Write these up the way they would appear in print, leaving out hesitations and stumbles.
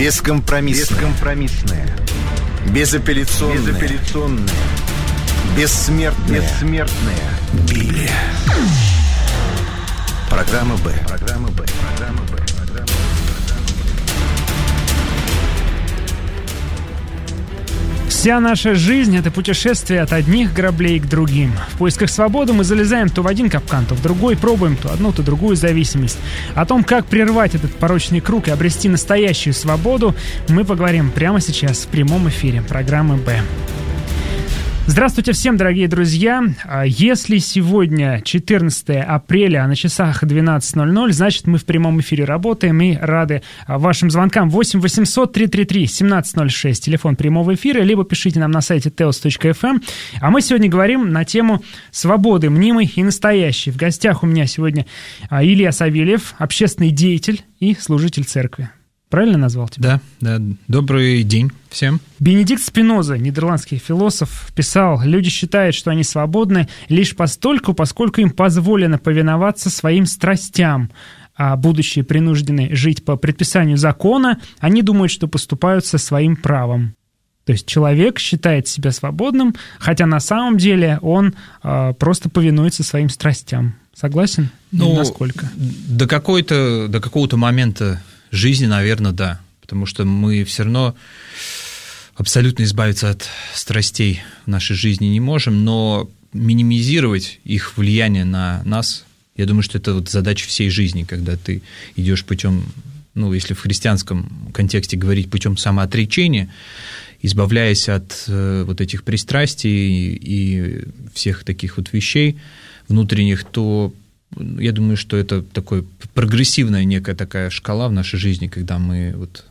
Бескомпромиссная. Безапелляционная. Бессмертная. Библия. Программа «Б». Вся наша жизнь — это путешествие от одних граблей к другим. В поисках свободы мы залезаем то в один капкан, то в другой, пробуем то одну, то другую зависимость. О том, как прервать этот порочный круг и обрести настоящую свободу, мы поговорим прямо сейчас в прямом эфире программы «Б». Здравствуйте всем, дорогие друзья. Если сегодня 14 апреля, а на часах 12:00, значит, мы в прямом эфире работаем и рады вашим звонкам. 8 800 333 1706, телефон прямого эфира, либо пишите нам на сайте teos.fm. А мы сегодня говорим на тему свободы мнимой и настоящей. В гостях у меня сегодня Илья Савельев, общественный деятель и служитель церкви. Правильно назвал тебя? Да. Добрый день всем. Бенедикт Спиноза, нидерландский философ, писал: «Люди считают, что они свободны лишь постольку, поскольку им позволено повиноваться своим страстям, а будучи принуждены жить по предписанию закона, они думают, что поступают со своим правом». То есть человек считает себя свободным, хотя на самом деле он просто повинуется своим страстям. Согласен? Насколько? До какого-то момента жизни, наверное, да. Потому что мы все равно абсолютно избавиться от страстей в нашей жизни не можем, но минимизировать их влияние на нас, я думаю, что это вот задача всей жизни, когда ты идешь путем, если в христианском контексте говорить, путем самоотречения, избавляясь от вот этих пристрастий и всех таких вот вещей внутренних, то я думаю, что это такая прогрессивная некая такая шкала в нашей жизни, когда мы вот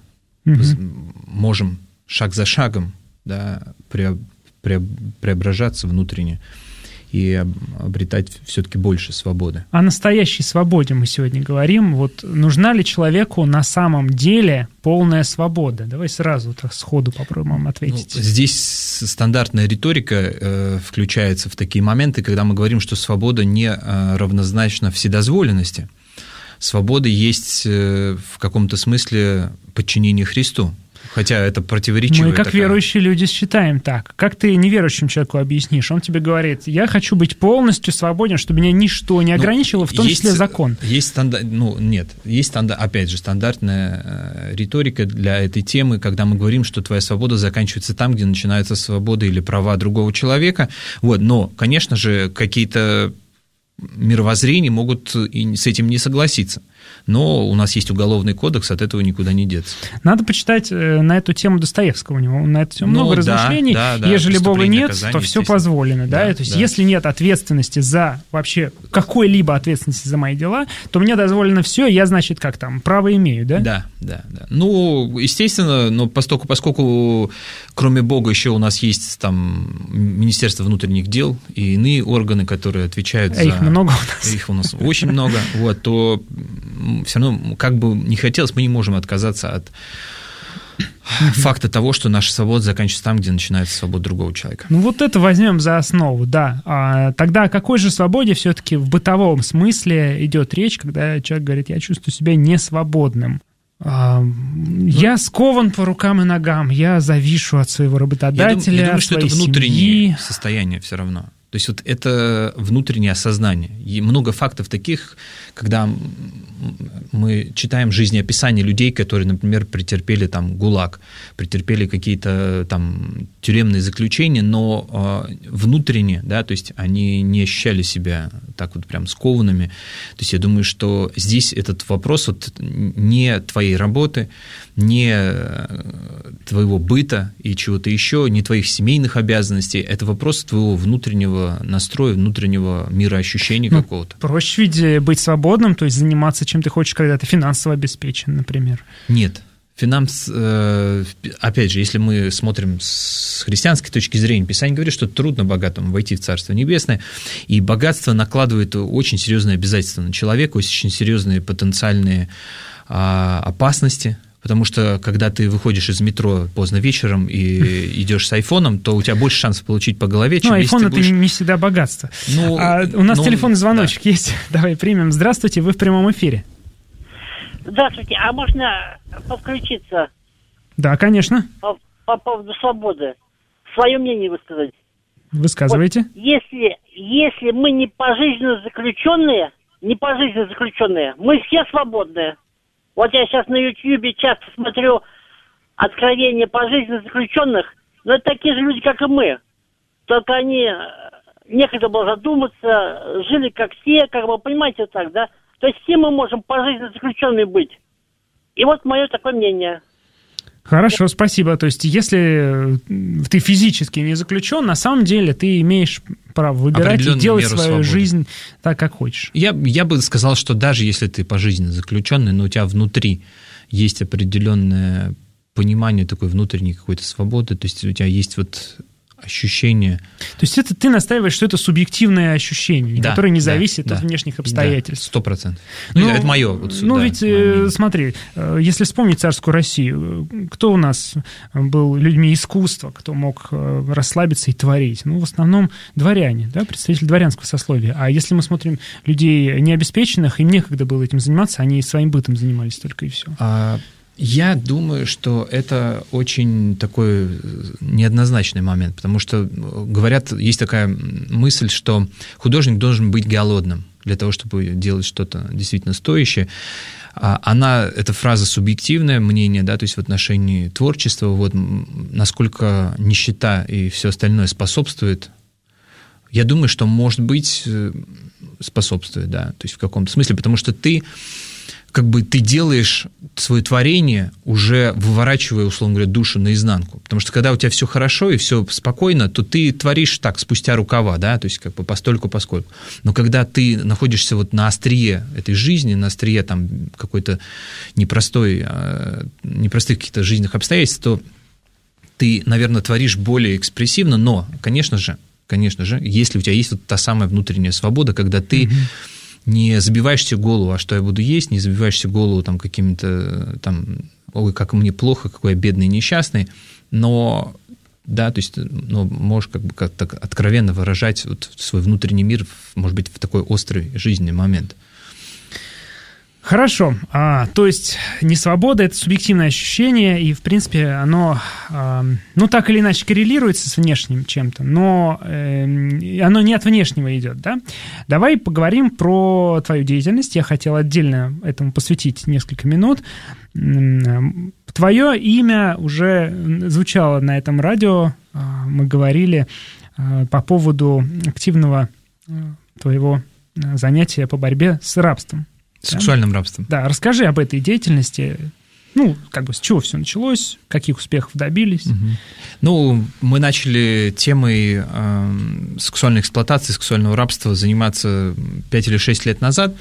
можем шаг за шагом, да, преображаться внутренне и обретать все-таки больше свободы. О настоящей свободе мы сегодня говорим. Вот нужна ли человеку на самом деле полная свобода? Давай сразу сходу попробуем ответить. Здесь стандартная риторика включается в такие моменты, когда мы говорим, что свобода не равнозначна вседозволенности. Свобода есть в каком-то смысле подчинение Христу. Хотя это противоречиво. Мы, как верующие люди, считаем так. Как ты неверующему человеку объяснишь? Он тебе говорит: я хочу быть полностью свободен, чтобы меня ничто не ограничивало, в том числе закон. Есть опять же, стандартная риторика для этой темы, когда мы говорим, что твоя свобода заканчивается там, где начинается свобода или права другого человека. Но, конечно же, какие-то мировоззрения могут с этим не согласиться. Но у нас есть уголовный кодекс, от этого никуда не деться. Надо почитать на эту тему Достоевского. У него на эту тему много размышлений. Ежели Бога нет, то все позволено. То есть, если нет ответственности за вообще какой-либо ответственности за мои дела, то мне дозволено все, я, значит, право имею, да? Да. Естественно, поскольку кроме Бога еще у нас есть там Министерство внутренних дел и иные органы, которые отвечают за... Их много у нас. Их у нас очень много, то все равно, как бы ни хотелось, мы не можем отказаться от факта того, что наша свобода заканчивается там, где начинается свобода другого человека. Это возьмем за основу, да. Тогда о какой же свободе все-таки в бытовом смысле идет речь, когда человек говорит: я чувствую себя несвободным? Я скован по рукам и ногам, я завишу от своего работодателя, я думаю, от что своей это внутреннее семьи. состояние все равно. То есть это внутреннее осознание. И много фактов таких, когда мы читаем жизнеописания людей, которые, например, претерпели ГУЛАГ, претерпели какие-то тюремные заключения, но внутренне, то есть они не ощущали себя так вот прям скованными. То есть я думаю, что здесь этот вопрос не твоей работы, не твоего быта и чего-то еще, не твоих семейных обязанностей, это вопрос твоего внутреннего настроя, внутреннего мироощущения какого-то. Проще ведь быть свободным, то есть заниматься чем ты хочешь, когда ты финансово обеспечен, например. Нет. Опять же, если мы смотрим с христианской точки зрения, Писание говорит, что трудно богатому войти в Царство Небесное, и богатство накладывает очень серьезные обязательства на человека, очень серьезные потенциальные опасности. Потому что, когда ты выходишь из метро поздно вечером и идешь с айфоном, то у тебя больше шансов получить по голове, чем айфон если ты будешь... это не всегда богатство. У нас телефонный звоночек есть. Давай примем. Здравствуйте, вы в прямом эфире. Здравствуйте, а можно подключиться Да, конечно. По поводу свободы. Свое мнение высказать. Высказывайте. Вот, если мы не пожизненно заключенные, мы все свободные. Вот я сейчас на Ютьюбе часто смотрю откровения пожизненно заключенных, но это такие же люди, как и мы. Только они некогда было задуматься, жили как все, как вы понимаете, так, да? То есть все мы можем пожизненно заключенными быть. И вот мое такое мнение. Хорошо, спасибо. То есть, если ты физически не заключен, на самом деле ты имеешь право выбирать и делать свою свободы. жизнь так, как хочешь. Я бы сказал, что даже если ты пожизненно заключенный, но у тебя внутри есть определенное понимание такой внутренней какой-то свободы, то есть у тебя есть вот ощущение. То есть это ты настаиваешь, что это субъективное ощущение, Да, которое не зависит да, от внешних обстоятельств. 100%. Это мое. Вот, смотри, если вспомнить царскую Россию, кто у нас был людьми искусства, кто мог расслабиться и творить? В основном дворяне, да, представители дворянского сословия. А если мы смотрим людей необеспеченных, им некогда было этим заниматься, они своим бытом занимались только и все. Я думаю, что это очень такой неоднозначный момент, потому что, говорят, есть такая мысль, что художник должен быть голодным для того, чтобы делать что-то действительно стоящее. Эта фраза субъективное мнение, да, то есть в отношении творчества, вот, насколько нищета и все остальное способствует. Я думаю, что, может быть, способствует, да, то есть в каком-то смысле, потому что ты делаешь свое творение, уже выворачивая, условно говоря, душу наизнанку. Потому что когда у тебя все хорошо и все спокойно, то ты творишь так, спустя рукава, да, то есть как бы постольку-поскольку. Но когда ты находишься вот на острие этой жизни, на острие там какой-то непростых каких-то жизненных обстоятельств, то ты, наверное, творишь более экспрессивно, но, конечно же, если у тебя есть вот та самая внутренняя свобода, когда ты не забиваешь себе голову, а что я буду есть, не забиваешь себе голову там какими-то там, ой, как мне плохо, какой я бедный, несчастный, но, да, то есть, можешь как бы как-то откровенно выражать вот свой внутренний мир, может быть, в такой острый жизненный момент. Хорошо. То есть несвобода — это субъективное ощущение, и, в принципе, оно, так или иначе коррелируется с внешним чем-то, но оно не от внешнего идет, да? Давай поговорим про твою деятельность. Я хотел отдельно этому посвятить несколько минут. Твое имя уже звучало на этом радио. Мы говорили по поводу активного твоего занятия по борьбе с рабством. Сексуальным рабством. Да, расскажи об этой деятельности. С чего все началось, каких успехов добились? Мы начали темой сексуальной эксплуатации, сексуального рабства заниматься 5 или 6 лет назад.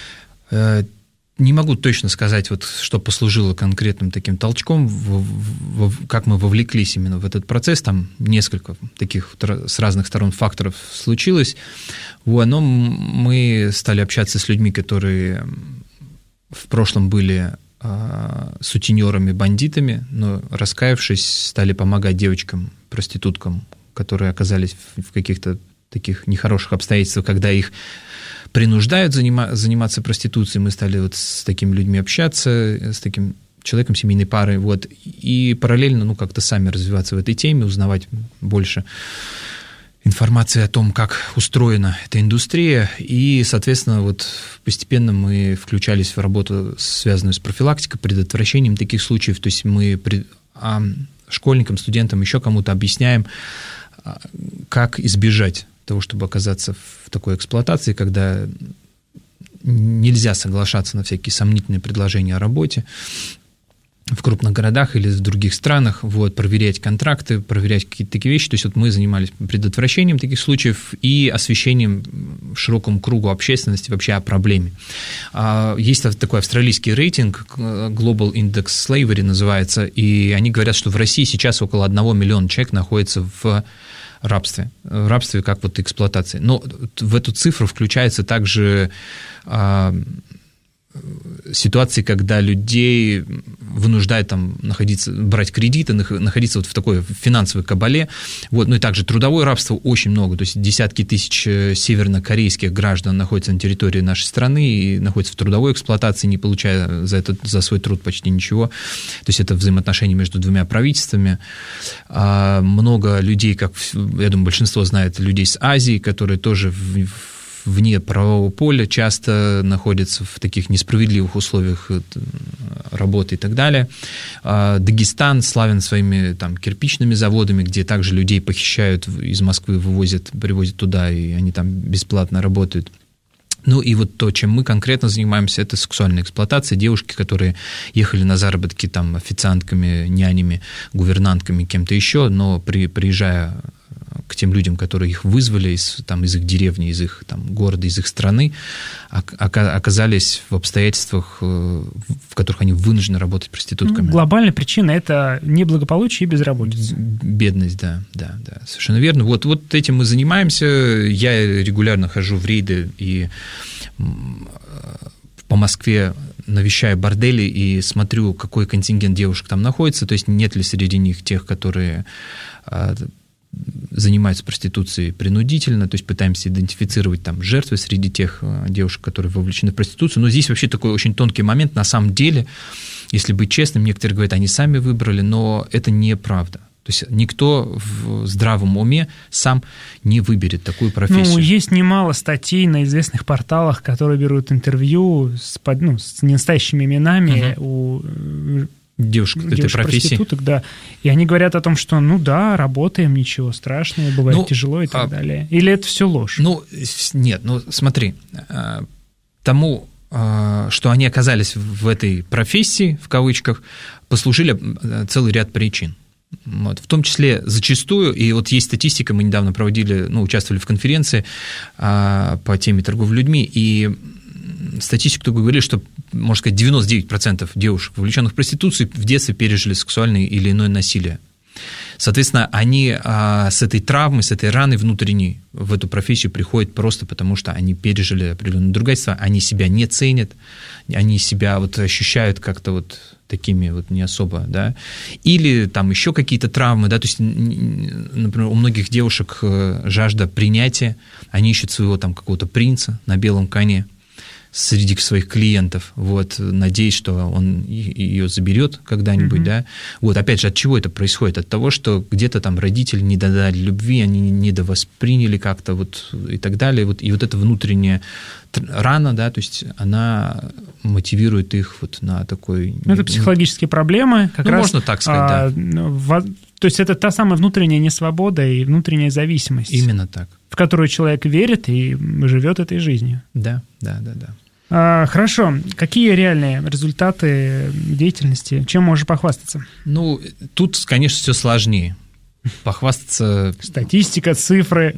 Не могу точно сказать, вот, что послужило конкретным таким толчком, как мы вовлеклись именно в этот процесс. Там несколько таких с разных сторон факторов случилось. Но мы стали общаться с людьми, которые в прошлом были сутенерами, бандитами, но, раскаявшись, стали помогать девочкам-проституткам, которые оказались в каких-то таких нехороших обстоятельствах, когда их принуждают заниматься проституцией. Мы стали вот с такими людьми общаться, с таким человеком семейной пары, вот, и параллельно, как-то сами развиваться в этой теме, узнавать больше информации о том, как устроена эта индустрия, и, соответственно, вот постепенно мы включались в работу, связанную с профилактикой, предотвращением таких случаев, то есть мы школьникам, студентам, еще кому-то объясняем, как избежать того, чтобы оказаться в такой эксплуатации, когда нельзя соглашаться на всякие сомнительные предложения о работе в крупных городах или в других странах, вот, проверять контракты, проверять какие-то такие вещи. То есть вот мы занимались предотвращением таких случаев и освещением широкому кругу общественности вообще о проблеме. Есть такой австралийский рейтинг, Global Index Slavery называется, и они говорят, что в России сейчас около 1 миллиона человек находится в рабстве как вот эксплуатации. Но в эту цифру включается также ситуации, когда людей вынуждает там брать кредиты, находиться вот в такой финансовой кабале. Вот. Ну и также трудовое рабство очень много, то есть десятки тысяч севернокорейских граждан находятся на территории нашей страны и находятся в трудовой эксплуатации, не получая за свой труд почти ничего. То есть это взаимоотношения между двумя правительствами. Много людей, как, я думаю, большинство знает, людей с Азии, которые тоже вне правового поля часто находятся в таких несправедливых условиях работы и так далее. Дагестан славен своими там кирпичными заводами, где также людей похищают из Москвы, привозят туда, и они там бесплатно работают. Ну и вот то, чем мы конкретно занимаемся, это сексуальная эксплуатация. Девушки, которые ехали на заработки там официантками, нянями, гувернантками, кем-то еще, но приезжая к тем людям, которые их вызвали из их деревни, из их города, из их страны, оказались в обстоятельствах, в которых они вынуждены работать проститутками. Глобальная причина – это неблагополучие и безработица. Бедность, да, совершенно верно. Вот этим мы занимаемся. Я регулярно хожу в рейды и по Москве навещаю бордели и смотрю, какой контингент девушек там находится, то есть нет ли среди них тех, которые занимаются проституцией принудительно, то есть пытаемся идентифицировать там жертвы среди тех девушек, которые вовлечены в проституцию. Но здесь вообще такой очень тонкий момент. На самом деле, если быть честным, некоторые говорят, они сами выбрали, но это неправда. То есть никто в здравом уме сам не выберет такую профессию. Есть немало статей на известных порталах, которые берут интервью с ненастоящими именами у девушек этой профессии. Проституток, да. И они говорят о том, что, работаем, ничего страшного, бывает тяжело и так далее. Или это все ложь? Нет, смотри, тому, что они оказались в этой профессии, в кавычках, послужили целый ряд причин. Вот, в том числе зачастую, и вот есть статистика, мы недавно участвовали в конференции по теме торговли людьми, и статистику говорили, что, можно сказать, 99% девушек, вовлеченных в проституцию, в детстве пережили сексуальное или иное насилие. Соответственно, они с этой травмой, с этой раной внутренней в эту профессию приходят просто потому, что они пережили определенное надругательство, они себя не ценят, они себя ощущают как-то такими не особо, да, или там еще какие-то травмы, да, то есть, например, у многих девушек жажда принятия, они ищут своего какого-то принца на белом коне среди своих клиентов, надеясь, что он ее заберет когда-нибудь, да. Опять же, от чего это происходит? От того, что где-то там родители не додали любви, они недовосприняли как-то и так далее. И эта внутренняя рана, да, то есть она мотивирует их на такой... Это психологические проблемы, как раз... можно так сказать, да. То есть это та самая внутренняя несвобода и внутренняя зависимость. Именно так. В которую человек верит и живет этой жизнью. Да. Хорошо. Какие реальные результаты деятельности? Чем можешь похвастаться? Тут, конечно, все сложнее. Похвастаться... Статистика, цифры.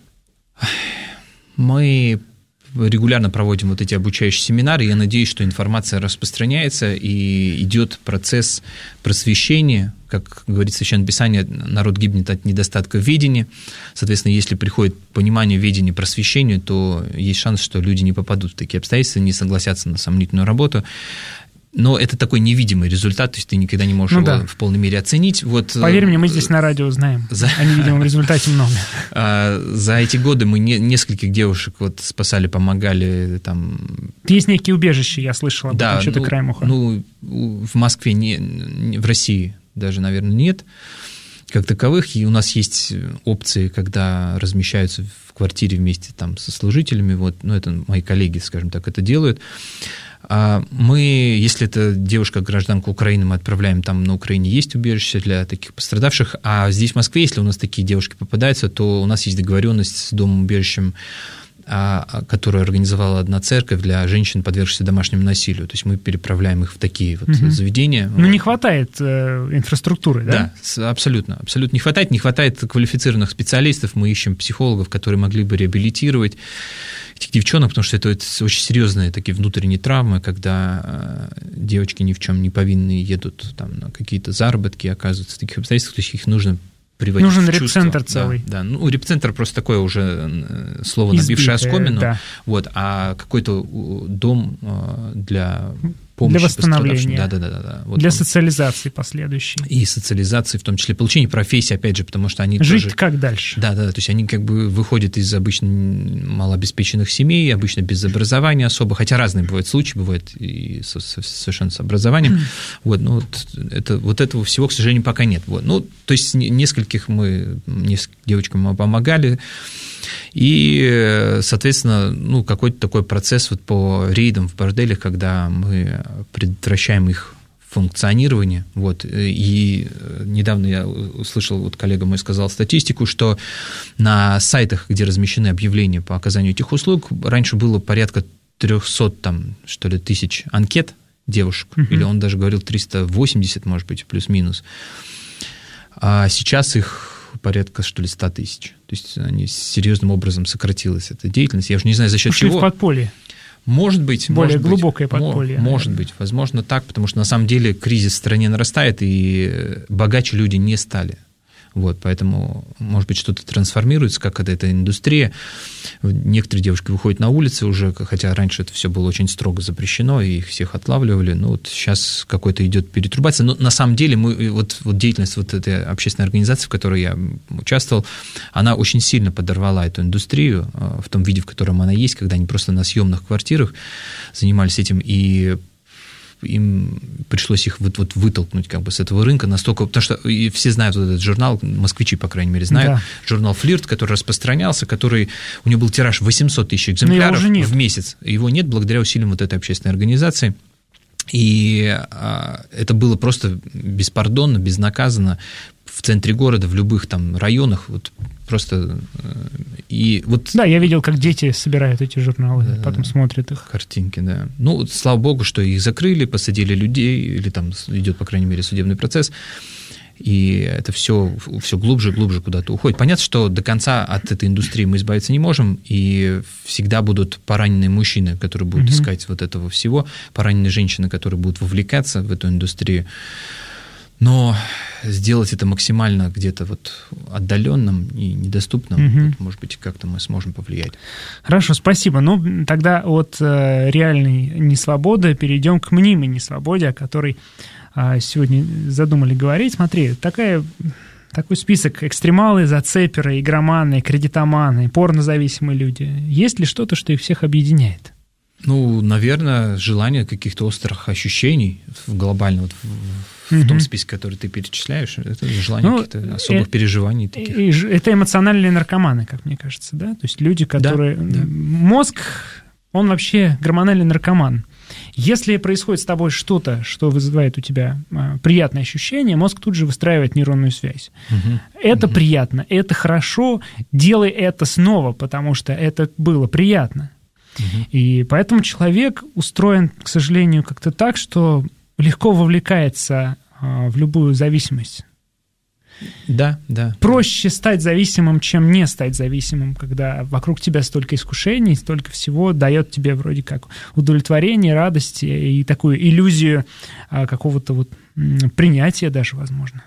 Мы регулярно проводим эти обучающие семинары, и я надеюсь, что информация распространяется, и идет процесс просвещения. Как говорит Священное Писание, народ гибнет от недостатка ведения. Соответственно, если приходит понимание, ведения, просвещению, то есть шанс, что люди не попадут в такие обстоятельства, не согласятся на сомнительную работу. Но это такой невидимый результат, то есть ты никогда не можешь его в полной мере оценить. Поверь мне, мы здесь на радио знаем о невидимом результате много. За эти годы мы нескольких девушек спасали, помогали. Есть некие убежища, я слышал об этом, что-то краем уха. В Москве, в России даже, наверное, нет как таковых, и у нас есть опции, когда размещаются в квартире вместе со служителями, это мои коллеги, скажем так, это делают. Мы, если это девушка-гражданка Украины, мы отправляем, там на Украине есть убежище для таких пострадавших, а здесь в Москве, если у нас такие девушки попадаются, то у нас есть договоренность с домом-убежищем, которую организовала одна церковь для женщин, подвергшихся домашнему насилию. То есть мы переправляем их в такие заведения. Не хватает инфраструктуры, да? Да, абсолютно не хватает. Не хватает квалифицированных специалистов. Мы ищем психологов, которые могли бы реабилитировать этих девчонок, потому что это очень серьезные такие внутренние травмы, когда девочки ни в чем не повинные едут на какие-то заработки, оказываются в таких обстоятельствах, то есть их нужно приводить в чувство. Нужен репцентр целый. Да. Репцентр просто такое уже слово, набившее оскомину. Да. А какой-то дом для помощи для восстановления, да. Вот для социализации последующей. И социализации, в том числе получения профессии, опять же, потому что они жить тоже... как дальше? Да, то есть они как бы выходят из обычно малообеспеченных семей, обычно без образования особо, хотя разные бывают случаи, бывают и совершенно с образованием. Вот этого всего, к сожалению, пока нет. Вот. Ну, то есть нескольким девочкам мы помогали, и, соответственно, ну, какой-то такой процесс вот по рейдам в борделях, когда мы предотвращаем их функционирование. Вот. И недавно я услышал, вот коллега мой сказал статистику, что на сайтах, где размещены объявления по оказанию этих услуг, раньше было порядка 300 тысяч анкет девушек, или он даже говорил 380, может быть, плюс-минус. А сейчас их порядка, 100 тысяч. То есть они серьезным образом сократилась эта деятельность. Я уже не знаю, за счет чего. Ушли в подполье. Может быть. Более глубокое подполье. Может быть, возможно так, потому что на самом деле кризис в стране нарастает, и богаче люди не стали. Вот, поэтому, может быть, что-то трансформируется, как эта индустрия. Некоторые девушки выходят на улицы уже, хотя раньше это все было очень строго запрещено, и их всех отлавливали. Но вот сейчас какой-то идет перетрубация. Но на самом деле мы, вот деятельность вот этой общественной организации, в которой я участвовал, она очень сильно подорвала эту индустрию в том виде, в котором она есть, когда они просто на съемных квартирах занимались этим, и им пришлось их вот вытолкнуть как бы с этого рынка настолько, потому что все знают вот этот журнал, москвичи, по крайней мере, знают, да. Журнал «Флирт», который распространялся, у него был тираж 800 тысяч экземпляров в месяц. Его нет благодаря усилиям вот этой общественной организации. И это было просто беспардонно, безнаказанно в центре города, в любых там районах, вот просто... И вот... Да, я видел, как дети собирают эти журналы, потом смотрят их. Картинки, да. Ну, слава богу, что их закрыли, посадили людей, или там идет, по крайней мере, судебный процесс, и это все глубже и глубже куда-то уходит. Понятно, что до конца от этой индустрии мы избавиться не можем, и всегда будут пораненные мужчины, которые будут искать вот этого всего, пораненные женщины, которые будут вовлекаться в эту индустрию. Но сделать это максимально где-то вот отдаленным и недоступным, вот, может быть, как-то мы сможем повлиять. Хорошо, спасибо. Ну, тогда от реальной несвободы перейдем к мнимой несвободе, о которой сегодня задумали говорить. Смотри, такой список: экстремалы, зацеперы, игроманы, кредитоманы, порнозависимые люди. Есть ли что-то, что их всех объединяет? Ну, наверное, желание каких-то острых ощущений глобально, вот в том списке, который ты перечисляешь, это желание каких-то особых переживаний таких. Это эмоциональные наркоманы, как мне кажется, да? То есть люди, которые... Да. Мозг, он вообще гормональный наркоман. Если происходит с тобой что-то, что вызывает у тебя приятное ощущение, мозг тут же выстраивает нейронную связь. Это приятно, это хорошо, делай это снова, потому что это было приятно. И поэтому человек устроен, к сожалению, как-то так, что легко вовлекается в любую зависимость. Да. Проще стать зависимым, чем не стать зависимым, когда вокруг тебя столько искушений, столько всего дает тебе вроде как удовлетворение, радость и такую иллюзию какого-то вот принятия даже, возможно.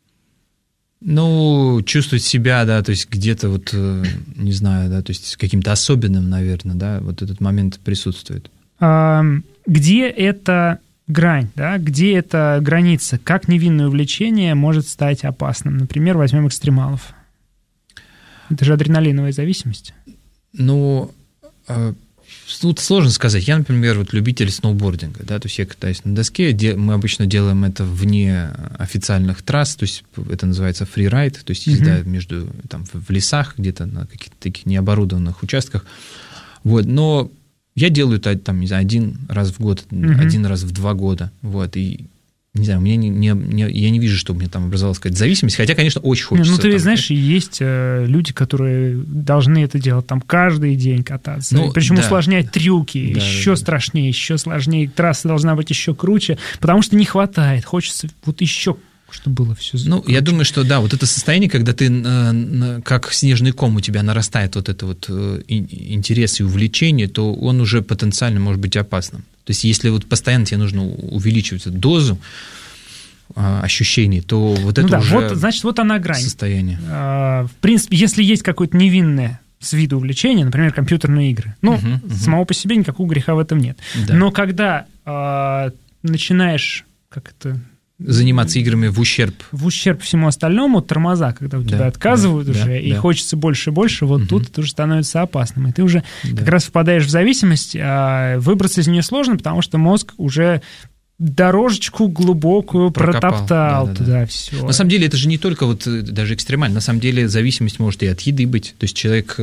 Ну, чувствовать себя, да, то есть где-то вот, не знаю, да, то есть каким-то особенным, наверное, да, вот этот момент присутствует. Где эта грань, да, где эта граница? Как невинное увлечение может стать опасным? Например, возьмем экстремалов. Это же адреналиновая зависимость. Ну, тут сложно сказать. Я, например, вот любитель сноубординга, да, то есть я катаюсь на доске, мы обычно делаем это вне официальных трасс, то есть это называется фрирайд, то есть езда между, там, в лесах, где-то на каких-то таких необорудованных участках, вот, но я делаю это, там, не знаю, один раз в год, один раз в 2 года, вот, и не знаю, я не вижу, что у меня там образовалась какая-то зависимость, хотя, конечно, очень хочется. Ну, ты знаешь, есть люди, которые должны это делать там каждый день кататься, причем усложнять трюки, еще страшнее, еще сложнее, трасса должна быть еще круче, потому что не хватает, хочется вот еще, чтобы было все. Ну, я думаю, что да, вот это состояние, когда ты, как снежный ком, у тебя нарастает вот это вот интерес и увлечение, то он уже потенциально может быть опасным. То есть если вот постоянно тебе нужно увеличивать дозу ощущений, то вот это уже вот, значит, вот она грань. Состояние. В принципе, если есть какое-то невинное с виду увлечение, например, компьютерные игры, самого по себе никакого греха в этом нет. Да. Но когда начинаешь заниматься играми в ущерб всему остальному, тормоза, когда у тебя отказывают уже, и хочется больше и больше, вот тут это уже становится опасным. И ты уже как раз впадаешь в зависимость, а выбраться из нее сложно, потому что мозг уже дорожечку глубокую протоптал туда все. На самом деле это же не только вот даже экстремально, на самом деле зависимость может и от еды быть, то есть человек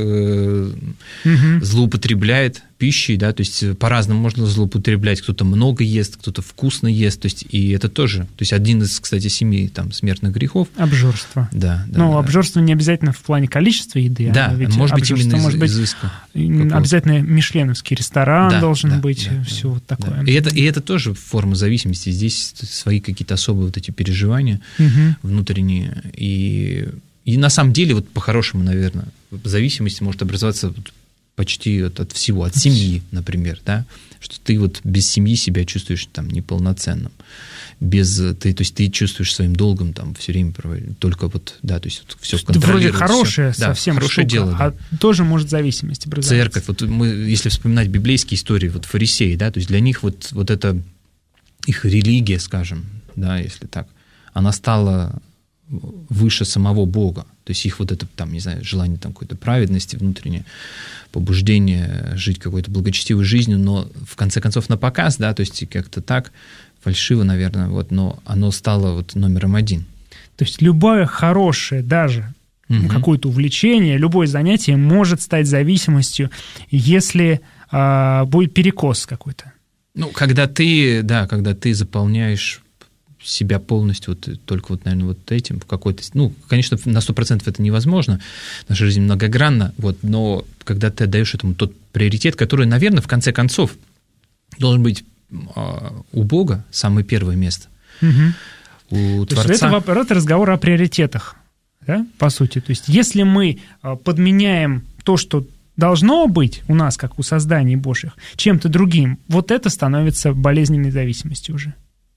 злоупотребляет пищей, да, то есть по-разному можно злоупотреблять, кто-то много ест, кто-то вкусно ест, то есть и это тоже, то есть один из, кстати, 7 там смертных грехов. Обжорство. Обжорство не обязательно в плане количества еды, ведь может быть именно изыска. Обязательно мишленовский ресторан должен быть, все вот такое. И это тоже форма зависимости, здесь свои какие-то особые вот эти переживания внутренние, и на самом деле, вот по-хорошему, наверное, зависимость может образоваться почти от всего, от семьи, например, да, что ты вот без семьи себя чувствуешь там неполноценным, то есть ты чувствуешь своим долгом там все время только вот, да, то есть вот все контролировать. Вроде хорошее совсем хорошее штука, дело, а тоже может зависимость образоваться. Церковь, вот мы, если вспоминать библейские истории, вот фарисеи, да, то есть для них вот это их религия, скажем, да, если так, она стала выше самого Бога. То есть их вот это, там, не знаю, желание там какой-то праведности, внутреннее побуждение жить какой-то благочестивой жизнью, но в конце концов на показ, да, то есть как-то так, фальшиво, наверное, вот, но оно стало вот номером один. То есть любое хорошее, даже какое-то увлечение, любое занятие может стать зависимостью, если будет перекос какой-то. Ну, когда ты заполняешь себя полностью вот только вот, наверное, вот этим в какой-то... Ну, конечно, на 100% это невозможно, наша жизнь многогранна, вот, но когда ты отдаешь этому тот приоритет, который, наверное, в конце концов должен быть у Бога самое первое место, у То Творца. есть это разговор о приоритетах, да, по сути. То есть если мы подменяем то, что должно быть у нас, как у созданий Божьих, чем-то другим, вот это становится болезненной зависимостью уже.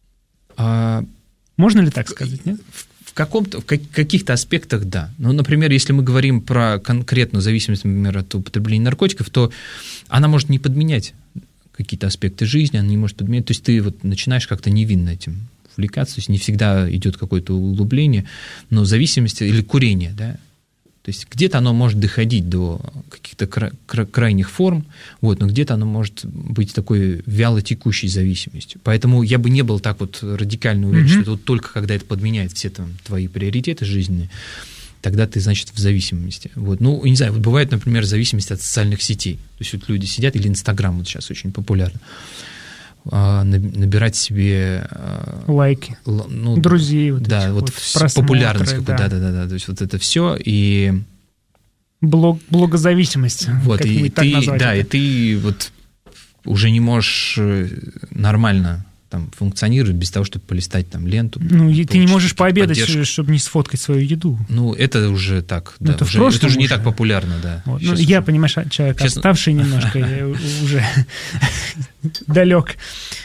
Можно ли так сказать, нет? В каких-то аспектах, да. Ну, например, если мы говорим про конкретную зависимость, например, от употребления наркотиков, то она может не подменять какие-то аспекты жизни, она не может подменять. То есть ты вот начинаешь как-то невинно этим увлекаться, то есть не всегда идет какое-то углубление, но зависимость или курение, да, то есть где-то оно может доходить до каких-то крайних форм, вот, но где-то оно может быть такой вяло текущей зависимостью. Поэтому я бы не был так вот радикально уверен, что это вот только когда это подменяет все там твои приоритеты жизненные, тогда ты, значит, в зависимости. Вот. Ну, не знаю, вот бывает, например, зависимость от социальных сетей. То есть вот люди сидят, или Инстаграм вот сейчас очень популярно, набирать себе лайки, друзей, вот да, вот популярность какую-то, да, то есть вот это все и блогозависимость, вот, как и так ты, назвать да, это. И ты вот уже не можешь нормально там функционировать без того, чтобы полистать там ленту. Ну, и ты не можешь пообедать, чтобы не сфоткать свою еду. Ну, это уже так, да, это уже не так популярно, да. Вот. Ну, я, понимаешь, человек отставший немножко, я уже далек.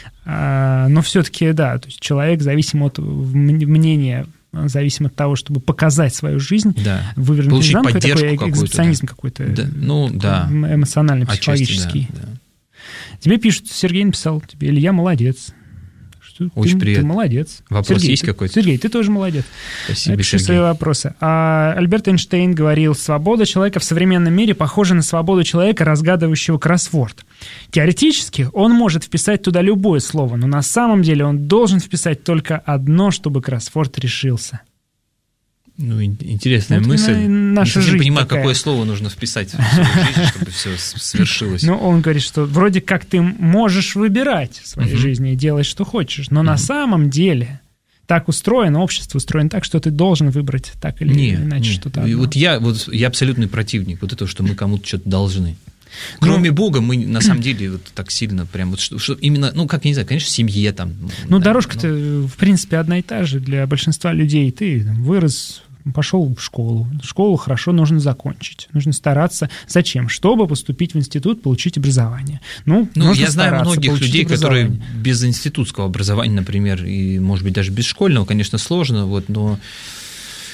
Но все-таки, да, то есть человек зависим от мнения, зависим от того, чтобы показать свою жизнь, вывернуть замок, такой экзибиционизм какой-то, эмоциональный, психологический. Тебе пишут, Сергей написал, тебе Илья молодец. Очень приятно. Ты молодец. Вопрос Сергей, есть какой-то? Сергей, ты тоже молодец. Спасибо, Пиши Сергей. свои вопросы. Альберт Эйнштейн говорил, свобода человека в современном мире похожа на свободу человека, разгадывающего кроссворд. Теоретически он может вписать туда любое слово, но на самом деле он должен вписать только одно, чтобы кроссворд решился. Ну, интересная мысль. Наша жизнь. Я не понимаю, такая. Какое слово нужно вписать в свою жизнь, чтобы все свершилось. Ну, он говорит, что вроде как ты можешь выбирать в своей жизни и делать, что хочешь, но на самом деле так устроено, общество устроено так, что ты должен выбрать так или иначе что-то одно. Вот я абсолютный противник вот этого, что мы кому-то что-то должны. Кроме Бога, мы на самом деле вот так сильно прям вот что именно, ну как, я не знаю, конечно, семье там. Ну, да, дорожка-то, в принципе, одна и та же для большинства людей. Ты вырос, пошел в школу. Школу хорошо нужно закончить. Нужно стараться. Зачем? Чтобы поступить в институт, получить образование. Ну я знаю многих людей, которые без институтского образования, например, и, может быть, даже без школьного, конечно, сложно, вот, но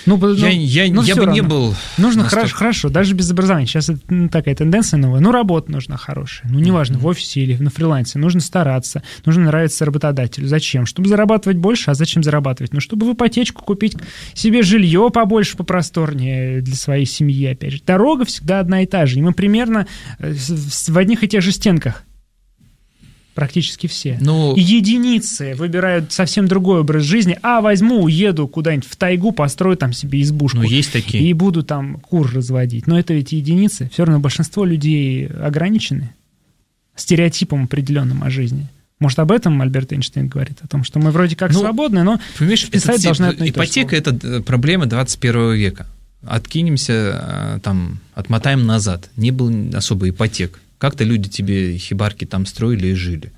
Я бы не был... Нужно хорошо, даже без образования. Сейчас это такая тенденция новая. Работа нужна хорошая. Неважно, в офисе или на фрилансе. Нужно стараться, нужно нравиться работодателю. Зачем? Чтобы зарабатывать больше. А зачем зарабатывать? Чтобы в ипотечку купить себе жилье побольше, попросторнее для своей семьи, опять же. Дорога всегда одна и та же. И мы примерно в одних и тех же стенках. Практически все. И единицы выбирают совсем другой образ жизни. Возьму, уеду куда-нибудь в тайгу, построю там себе избушку. Есть такие. И буду там кур разводить. Но это ведь единицы. Все равно большинство людей ограничены стереотипом определенным о жизни. Может, об этом Альберт Эйнштейн говорит? О том, что мы вроде как свободны, но писать должны одно и то же. Ипотека – это проблема 21 века. Откинемся, отмотаем назад. Не было особо ипотек. Как-то люди тебе хибарки там строили и жили.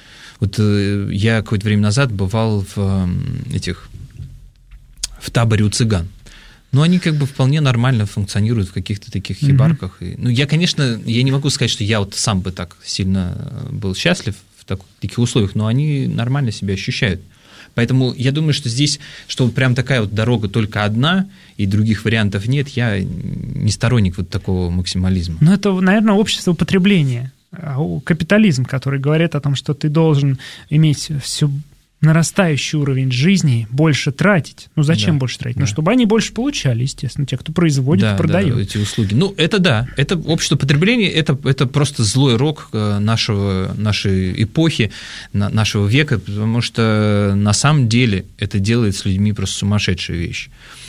Я какое-то время назад бывал в таборе у цыган. Они вполне нормально функционируют в каких-то таких хибарках. Я, конечно, не могу сказать, что я сам бы так сильно был счастлив в таких условиях, но они нормально себя ощущают. Поэтому я думаю, что здесь, что прям такая дорога только одна, и других вариантов нет, я не сторонник такого максимализма. Это, наверное, общество потребления, капитализм, который говорит о том, что ты должен иметь все нарастающий уровень жизни, больше тратить. Зачем больше тратить? Чтобы они больше получали, естественно, те, кто производит, продает. Эти услуги. Это общество потребления, это просто злой рок нашей эпохи, нашего века, потому что на самом деле это делает с людьми просто сумасшедшие вещи.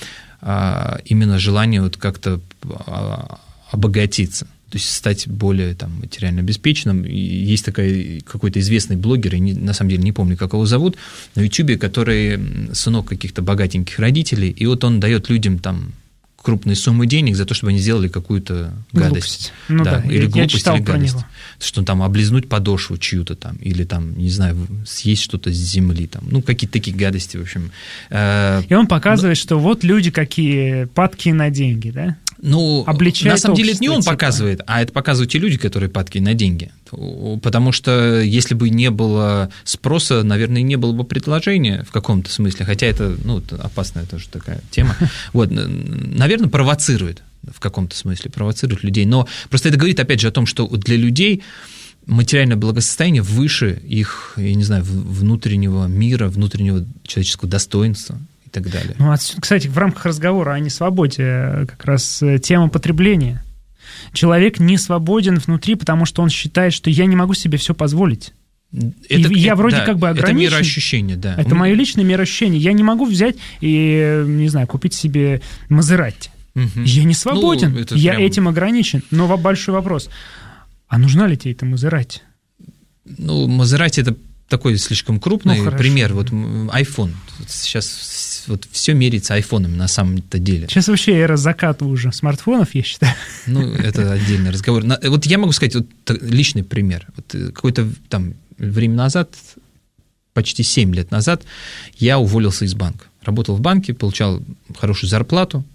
Именно желание как-то обогатиться. То есть стать более материально обеспеченным. И есть какой-то известный блогер, я на самом деле не помню, как его зовут, на Ютубе, который сынок каких-то богатеньких родителей, и он дает людям крупные суммы денег за то, чтобы они сделали какую-то гадость. Или глупость, или гадость. Что облизнуть подошву чью-то или не знаю, съесть что-то с земли. Какие-то такие гадости, в общем. И он показывает, что люди какие падкие на деньги, да? На самом деле это не он показывает, а это показывают те люди, которые падки на деньги. Потому что если бы не было спроса, наверное, не было бы предложения в каком-то смысле, хотя это опасная тоже такая тема. Наверное, провоцирует в каком-то смысле, провоцирует людей. Но просто это говорит, опять же, о том, что для людей материальное благосостояние выше их, я не знаю, внутреннего мира, внутреннего человеческого достоинства. И так далее. Кстати, в рамках разговора о несвободе как раз тема потребления. Человек не свободен внутри, потому что он считает, что я не могу себе все позволить. Я вроде как бы ограничен. Это мироощущение, да. Это мое личное мироощущение. Я не могу взять и, не знаю, купить себе Мазератти. Я не свободен, я этим ограничен. Но большой вопрос, а нужна ли тебе эта Мазератти? Мазератти – это такой слишком крупный пример. iPhone. Сейчас все меряется айфонами на самом-то деле. Сейчас вообще эра заката уже смартфонов, я считаю. Это отдельный разговор. Я могу сказать личный пример. Какое-то время назад, почти 7 лет назад, я уволился из банка. Работал в банке, получал хорошую зарплату,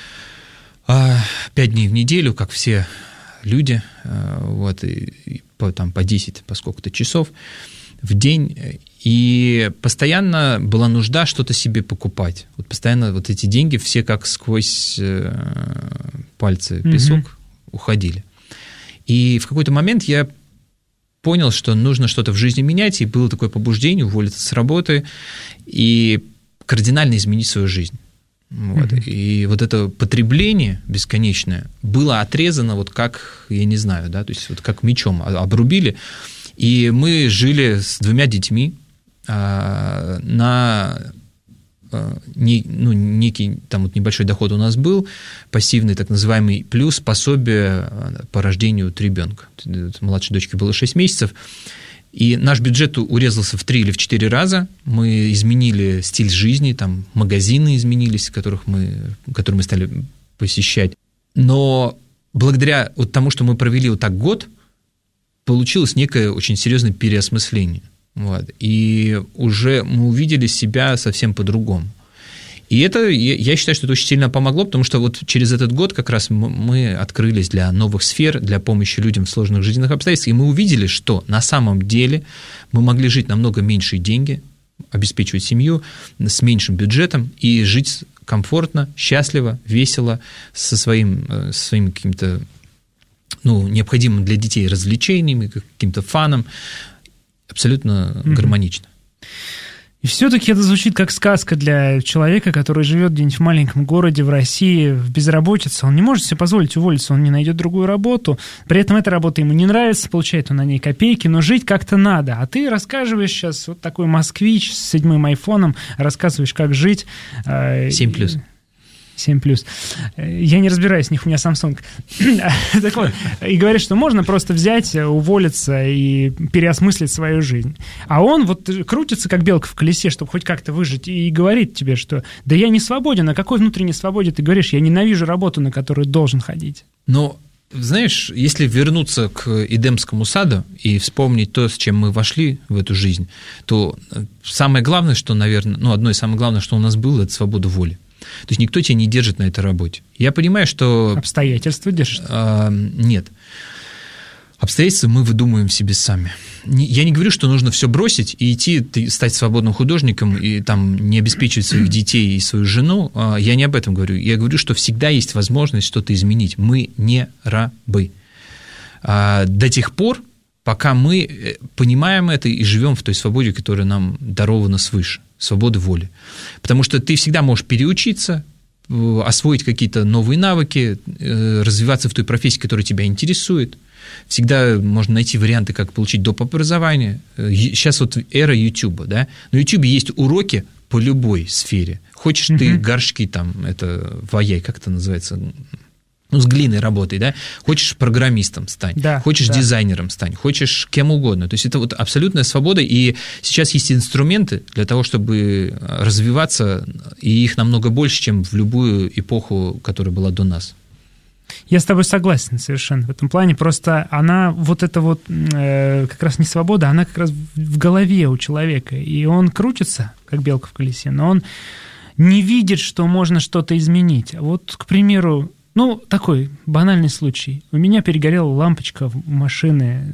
5 дней в неделю, как все люди, по 10, по сколько-то часов в день, и постоянно была нужда что-то себе покупать. Постоянно эти деньги все как сквозь пальцы песок уходили. И в какой-то момент я понял, что нужно что-то в жизни менять, и было такое побуждение уволиться с работы и кардинально изменить свою жизнь. И это потребление бесконечное было отрезано как, я не знаю, то есть как мечом обрубили. И мы жили с 2 детьми на некий небольшой доход у нас был, пассивный так называемый, плюс пособие по рождению ребенка. Младшей дочке было 6 месяцев. И наш бюджет урезался в 3 или в 4 раза. Мы изменили стиль жизни, магазины изменились, которые мы стали посещать. Но благодаря тому, что мы провели так год, получилось некое очень серьезное переосмысление. И уже мы увидели себя совсем по-другому. И это, я считаю, что это очень сильно помогло, потому что через этот год как раз мы открылись для новых сфер, для помощи людям в сложных жизненных обстоятельствах, и мы увидели, что на самом деле мы могли жить намного меньшие деньги, обеспечивать семью с меньшим бюджетом и жить комфортно, счастливо, весело, со своим каким-то, необходимым для детей развлечениями, каким-то фаном, абсолютно гармонично. И все-таки это звучит как сказка для человека, который живет где-нибудь в маленьком городе в России, в безработице. Он не может себе позволить уволиться, он не найдет другую работу. При этом эта работа ему не нравится, получает он на ней копейки, но жить как-то надо. А ты рассказываешь сейчас, вот такой москвич с 7-м айфоном, рассказываешь, как жить. 7+. 7+. Я не разбираюсь, в них у меня Samsung. Так вот, и говорит, что можно просто взять, уволиться и переосмыслить свою жизнь. А он вот крутится, как белка в колесе, чтобы хоть как-то выжить, и говорит тебе, что да я не свободен. А какой внутренней свободе ты говоришь? Я ненавижу работу, на которую должен ходить. Но, знаешь, если вернуться к Эдемскому саду и вспомнить то, с чем мы вошли в эту жизнь, то самое главное, что, наверное, одно из самых главных, что у нас было, это свобода воли. То есть никто тебя не держит на этой работе. Я понимаю, что... Обстоятельства держат? Нет. Обстоятельства мы выдумываем себе сами. Я не говорю, что нужно все бросить и идти, стать свободным художником и там не обеспечивать своих детей и свою жену. Я не об этом говорю. Я говорю, что всегда есть возможность что-то изменить. Мы не рабы. До тех пор, пока мы понимаем это и живем в той свободе, которая нам дарована свыше, свободы воли. Потому что ты всегда можешь переучиться, освоить какие-то новые навыки, развиваться в той профессии, которая тебя интересует. Всегда можно найти варианты, как получить доп. Образование. Сейчас вот эра YouTube, да? На YouTube есть уроки по любой сфере. Хочешь ты горшки там, это ваяй, как это называется? С глиной работай, да? Хочешь программистом стань, хочешь дизайнером стань, хочешь кем угодно. То есть это вот абсолютная свобода, и сейчас есть инструменты для того, чтобы развиваться, и их намного больше, чем в любую эпоху, которая была до нас. Я с тобой согласен совершенно в этом плане, просто она вот эта вот как раз не свобода, она как раз в голове у человека, и он крутится, как белка в колесе, но он не видит, что можно что-то изменить. Вот, к примеру, такой банальный случай. У меня перегорела лампочка в машины.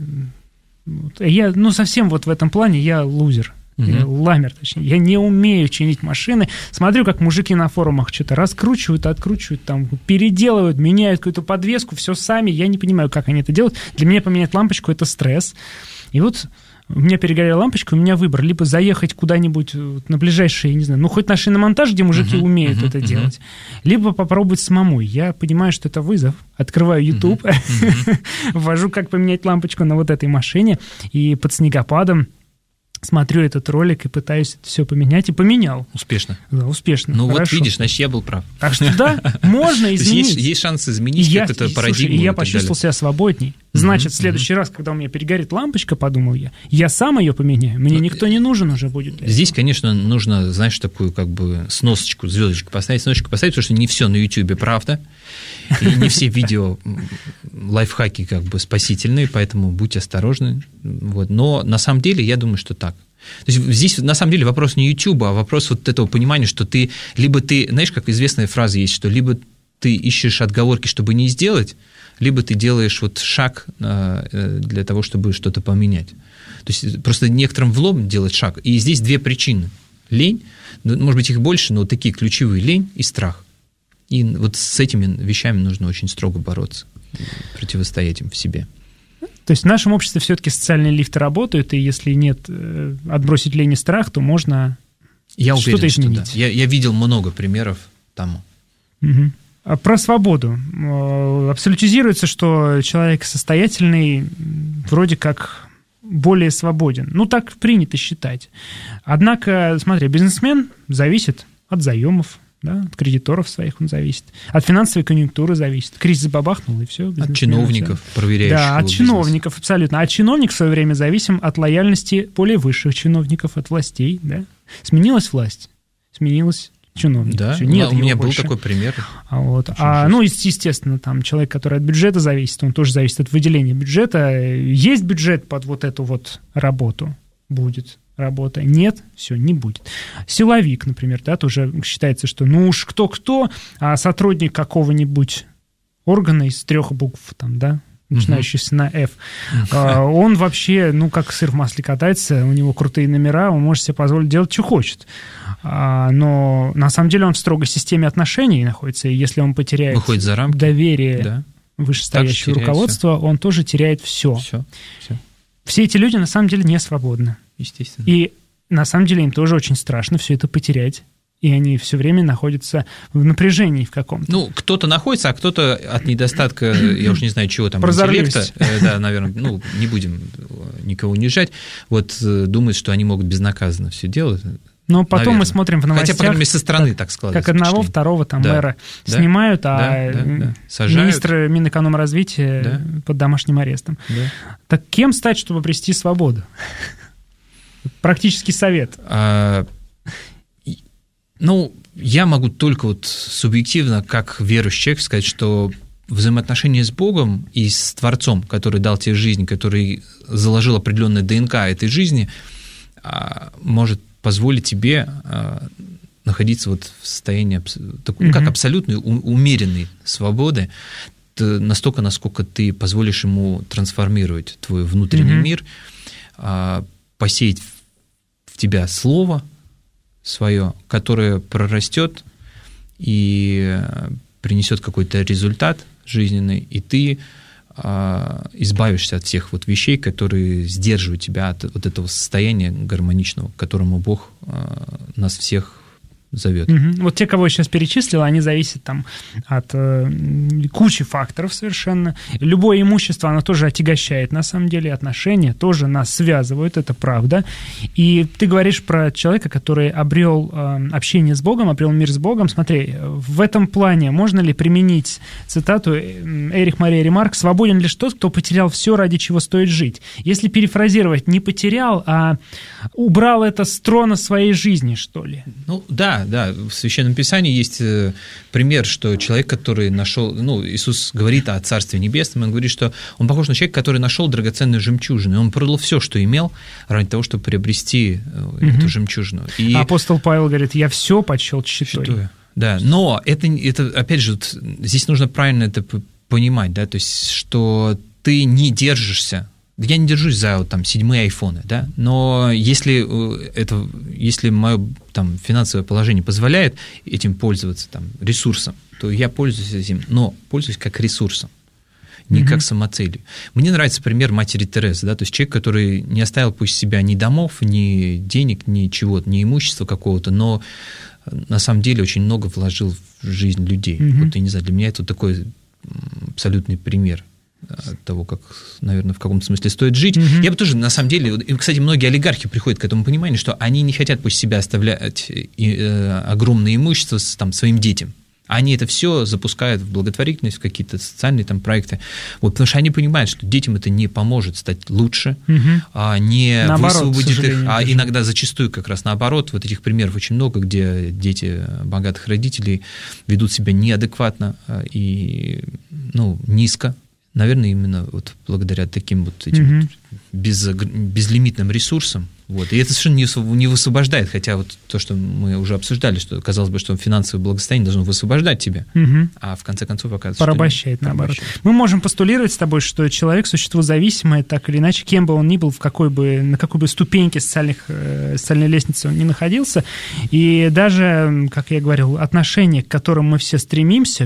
Я, совсем вот в этом плане я лузер. Я ламер, точнее. Я не умею чинить машины. Смотрю, как мужики на форумах что-то раскручивают, откручивают, там, переделывают, меняют какую-то подвеску, все сами. Я не понимаю, как они это делают. Для меня поменять лампочку – это стресс. И вот у меня перегорела лампочка, у меня выбор. Либо заехать куда-нибудь на ближайшие, не знаю, хоть на шиномонтаж, где мужики умеют это делать, либо попробовать самому. Я понимаю, что это вызов. Открываю YouTube, ввожу, как поменять лампочку на вот этой машине, и под снегопадом смотрю этот ролик и пытаюсь это все поменять, и поменял. Успешно? Да, успешно. Ну хорошо. Вот видишь, значит, я был прав. Так что да, можно изменить. Есть шанс изменить какую-то парадигму. И я почувствовал себя свободней. Значит, в следующий раз, когда у меня перегорит лампочка, подумал я сам ее поменяю. Мне никто не нужен уже будет. Здесь, конечно, нужно, знаешь, такую как бы сносочку, звездочку поставить, потому что не все на YouTube правда, и не все видео лайфхаки как бы спасительные, поэтому будьте осторожны. Вот. Но на самом деле я думаю, что так. То есть здесь на самом деле вопрос не YouTube, а вопрос вот этого понимания, что ты, знаешь, как известная фраза есть, что либо ты ищешь отговорки, чтобы не сделать, либо ты делаешь вот шаг для того, чтобы что-то поменять. То есть просто некоторым влом делать шаг. И здесь две причины. Лень, может быть, их больше, но вот такие ключевые: лень и страх. И вот с этими вещами нужно очень строго бороться, противостоять им в себе. То есть в нашем обществе все-таки социальные лифты работают, и если нет отбросить лень и страх, то можно что-то изменить. Что да. Я видел много примеров тому. Про свободу. Абсолютизируется, что человек состоятельный вроде как более свободен. Так принято считать. Однако, смотри, бизнесмен зависит от заемов, да, от кредиторов своих он зависит, от финансовой конъюнктуры зависит. Кризис бабахнул, и все. От чиновников, проверяющих. Да, от чиновников, абсолютно. А чиновник в свое время зависим от лояльности более высших чиновников, от властей. Да? Сменилась власть, сменилась чиновник. Да, нет, у меня больше. был такой пример. Естественно, там человек, который от бюджета зависит, он тоже зависит от выделения бюджета. Есть бюджет под вот эту вот работу, будет работа. Нет, все, не будет. Силовик, например, да, тоже считается, что уж кто-кто, а сотрудник какого-нибудь органа из 3 букв, там, да, начинающийся на F, он вообще, как сыр в масле катается, у него крутые номера, он может себе позволить делать, что хочет. но на самом деле он в строгой системе отношений находится, и если он потеряет выходит за рамки, доверие вышестоящего руководства, он тоже теряет все. Все эти люди на самом деле не свободны. Естественно. И на самом деле им тоже очень страшно все это потерять. И они все время находятся в напряжении в каком-то. Ну, кто-то находится, а кто-то от недостатка, я уж не знаю, чего там, интеллекта, да, наверное, ну, не будем никого унижать, вот думает, что они могут безнаказанно все делать. Но потом мы смотрим в новостях, хотя, по крайней мере, со стороны так складывается. Как одного, второго там мэра снимают, а министр Минэкономразвития под домашним арестом. Так кем стать, чтобы обрести свободу? Практический совет. Ну, я могу только вот субъективно, как верующий человек, сказать, что взаимоотношения с Богом и с Творцом, который дал тебе жизнь, который заложил определенное ДНК этой жизни, может позволить тебе находиться вот в состоянии как абсолютной, умеренной свободы, настолько, насколько ты позволишь ему трансформировать твой внутренний мир, посеять в тебя слово свое, которое прорастет и принесет какой-то результат жизненный, и ты избавишься от всех вот вещей, которые сдерживают тебя от вот этого состояния гармоничного, к которому Бог нас всех зовет. Вот те, кого я сейчас перечислил, они зависят там от кучи факторов совершенно. Любое имущество, оно тоже отягощает, на самом деле, отношения тоже нас связывают, это правда. И ты говоришь про человека, который обрел общение с Богом, обрел мир с Богом. Смотри, в этом плане можно ли применить цитату Эрих Мария Ремарк: «Свободен лишь тот, кто потерял все, ради чего стоит жить». Если перефразировать, не потерял, а убрал это с трона своей жизни, что ли? Ну, да, в Священном Писании есть пример, что человек, который нашел, Иисус говорит о Царстве Небесном, он говорит, что он похож на человека, который нашел драгоценную жемчужину, и он продал все, что имел, ради того, чтобы приобрести эту жемчужину. И апостол Павел говорит: я все почел тщетой. Да, но это, опять же, вот, здесь нужно правильно это понимать, да, то есть, что ты не держишься. Я не держусь за там 7-е айфоны, да, но если мое там финансовое положение позволяет этим пользоваться, там, ресурсом, то я пользуюсь этим, но пользуюсь как ресурсом, не как самоцелью. Мне нравится пример матери Терезы, да, то есть человек, который не оставил после себя ни домов, ни денег, ни чего-то, ни имущества какого-то, но на самом деле очень много вложил в жизнь людей. Вот, я не знаю, для меня это такой абсолютный пример того, как, наверное, в каком-то смысле стоит жить. Я бы тоже, на самом деле, и, кстати, многие олигархи приходят к этому пониманию, что они не хотят после себя оставлять огромное имущество там, своим детям. Они это все запускают в благотворительность, в какие-то социальные там проекты, вот, потому что они понимают, что детям это не поможет стать лучше, не высвободит их, а иногда зачастую как раз наоборот. Вот этих примеров очень много, где дети богатых родителей ведут себя неадекватно и низко. Наверное, именно вот благодаря таким вот этим безлимитным ресурсам. Вот. И это совершенно не высвобождает, хотя вот то, что мы уже обсуждали, что казалось бы, что финансовое благосостояние должно высвобождать тебя, а в конце концов оказывается, порабощает, наоборот. Мы можем постулировать с тобой, что человек – существо зависимое, так или иначе, кем бы он ни был, на какой бы ступеньке социальной лестницы он ни находился, и даже, как я говорил, отношения, к которым мы все стремимся,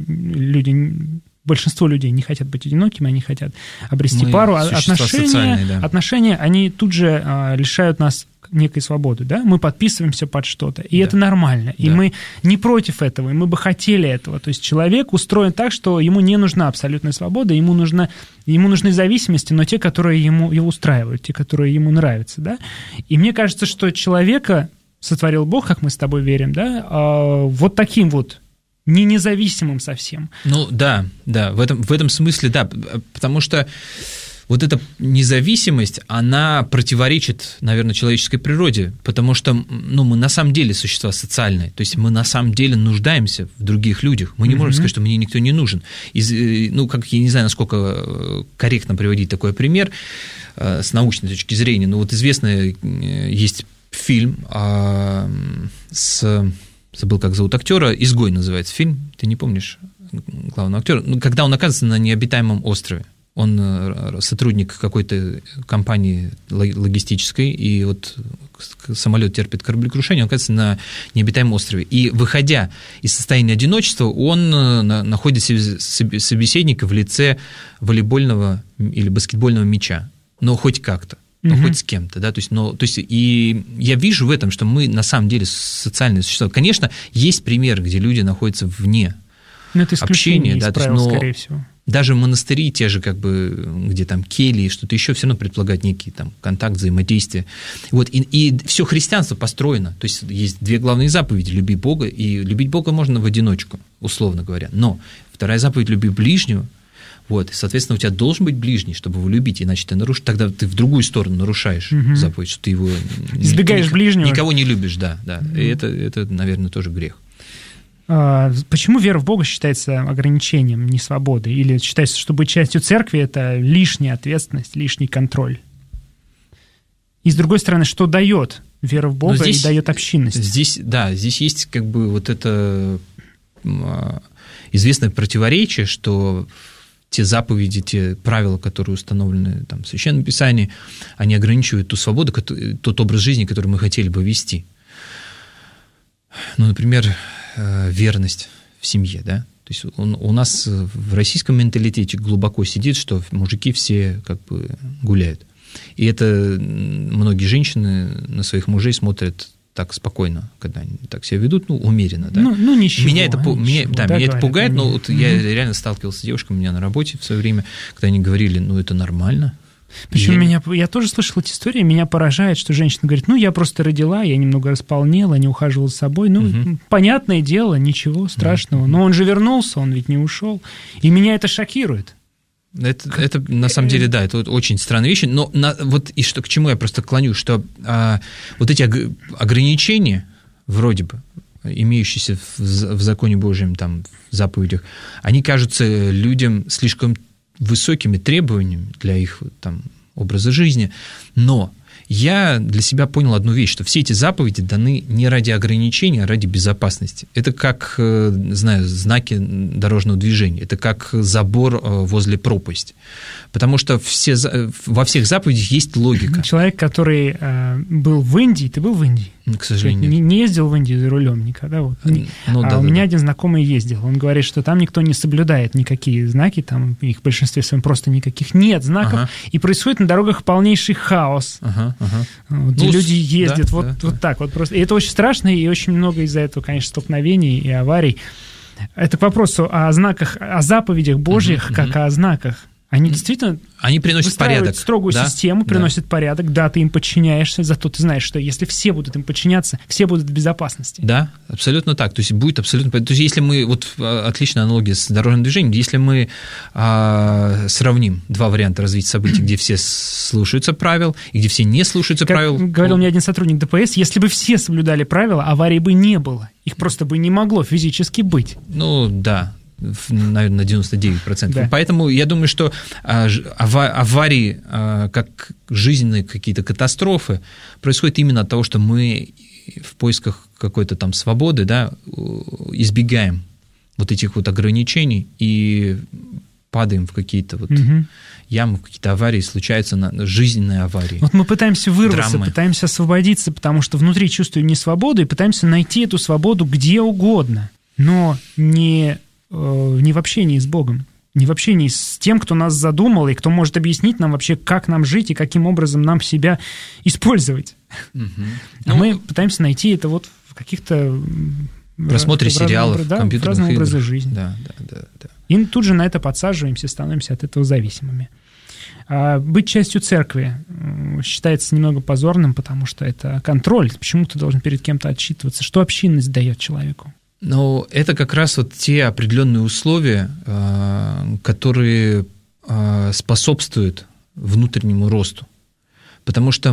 большинство людей не хотят быть одинокими, они хотят обрести пару. Отношения, они тут же лишают нас некой свободы, да? Мы подписываемся под что-то, и это нормально, и мы не против этого, и мы бы хотели этого. То есть человек устроен так, что ему не нужна абсолютная свобода, ему нужны зависимости, но те, которые его устраивают, те, которые ему нравятся, да? И мне кажется, что человека сотворил Бог, как мы с тобой верим, да, вот таким вот, не независимым совсем. Да, в этом смысле, да, потому что вот эта независимость, она противоречит, наверное, человеческой природе, потому что, мы на самом деле существа социальные, то есть мы на самом деле нуждаемся в других людях, мы не можем сказать, что мне никто не нужен. Как я не знаю, насколько корректно приводить такой пример с научной точки зрения, но вот известный есть фильм забыл, как зовут актера, «Изгой» называется фильм, ты не помнишь главного актера, когда он оказывается на необитаемом острове. он сотрудник какой-то компании логистической, и вот самолет терпит кораблекрушение, он оказывается на необитаемом острове. И, выходя из состояния одиночества, он находит собеседника в лице волейбольного или баскетбольного мяча. Но хоть как-то, но хоть с кем-то. Да? То есть, и я вижу в этом, что мы на самом деле социальные существа. Конечно, есть примеры, где люди находятся вне общения. Да, правил, скорее всего. Даже монастыри те же, как бы, где там кельи, что-то еще, все равно предполагают некий там контакт, взаимодействие. Вот, и все христианство построено. То есть есть две главные заповеди: люби Бога, и любить Бога можно в одиночку, условно говоря. Но вторая заповедь — люби ближнего. Вот, и, соответственно, у тебя должен быть ближний, чтобы его любить, иначе ты нарушишь, тогда ты в другую сторону нарушаешь заповедь, что ты его... Избегаешь ближнего. Никого не любишь, да. И это, наверное, тоже грех. Почему вера в Бога считается ограничением, не свободой? Или считается, что быть частью церкви — это лишняя ответственность, лишний контроль? И, с другой стороны, что дает вера в Бога и дает общинность? Здесь есть как бы вот это известное противоречие, что те заповеди, те правила, которые установлены там, в Священном Писании, они ограничивают ту свободу, тот образ жизни, который мы хотели бы вести. Ну, например, верность в семье, да. То есть у нас в российском менталитете глубоко сидит, что мужики все как бы гуляют. И это многие женщины на своих мужей смотрят так спокойно, когда они так себя ведут, умеренно, да. Ну ничего. Меня это пугает, но вот я реально сталкивался с девушками у меня на работе в свое время, когда они говорили, это нормально. Причем я тоже слышал эти истории, меня поражает, что женщина говорит, я просто родила, я немного располнела, не ухаживала за собой, понятное дело, ничего страшного, но он же вернулся, он ведь не ушел, и меня это шокирует. Это на самом деле, да, это очень странные вещи, но вот и что, к чему я просто клоню, что вот эти ограничения, вроде бы, имеющиеся в законе Божьем, там, в заповедях, они кажутся людям слишком высокими требованиями для их там, образа жизни, но я для себя понял одну вещь, что все эти заповеди даны не ради ограничения, а ради безопасности. Это как, знаки дорожного движения, это как забор возле пропасти. Потому что во всех заповедях есть логика. Человек, который был в Индии, ты был в Индии? К сожалению. Не ездил в Индию за рулем никогда. Вот. У меня один знакомый ездил. Он говорит, что там никто не соблюдает никакие знаки, там их в большинстве своем просто никаких нет знаков, и происходит на дорогах полнейший хаос. Где люди ездят так вот просто. И это очень страшно, и очень много из-за этого, конечно, столкновений и аварий. Это к вопросу о знаках, о заповедях Божьих, как о знаках. Они действительно приносят порядок. Строгую систему, приносят порядок. Да, ты им подчиняешься, зато ты знаешь, что если все будут им подчиняться, все будут в безопасности. Да, абсолютно так. То есть будет абсолютно... То есть если мы... Вот отличная аналогия с дорожным движением. Если мы сравним два варианта развития событий, где все слушаются правил и где все не слушаются правил... Говорил мне один сотрудник ДПС, если бы все соблюдали правила, аварий бы не было. Их просто бы не могло физически быть. Да. Наверное, на 99%. Да. Поэтому я думаю, что аварии, как жизненные какие-то катастрофы, происходят именно от того, что мы в поисках какой-то там свободы, да, избегаем вот этих вот ограничений и падаем в какие-то вот ямы, в какие-то аварии, случаются жизненные аварии. Вот мы пытаемся вырваться, драмы. Пытаемся освободиться, потому что внутри чувствуем несвободу и пытаемся найти эту свободу где угодно, но не в общении с Богом, не в общении с тем, кто нас задумал, и кто может объяснить нам вообще, как нам жить и каким образом нам себя использовать. Мы пытаемся найти это вот в каких-то... просмотре сериалов, компьютерных в разном образе жизни. Да. И тут же на это подсаживаемся, становимся от этого зависимыми. Быть частью церкви считается немного позорным, потому что это контроль. Почему ты должен перед кем-то отчитываться? Что общинность дает человеку? Это как раз вот те определенные условия, которые способствуют внутреннему росту. Потому что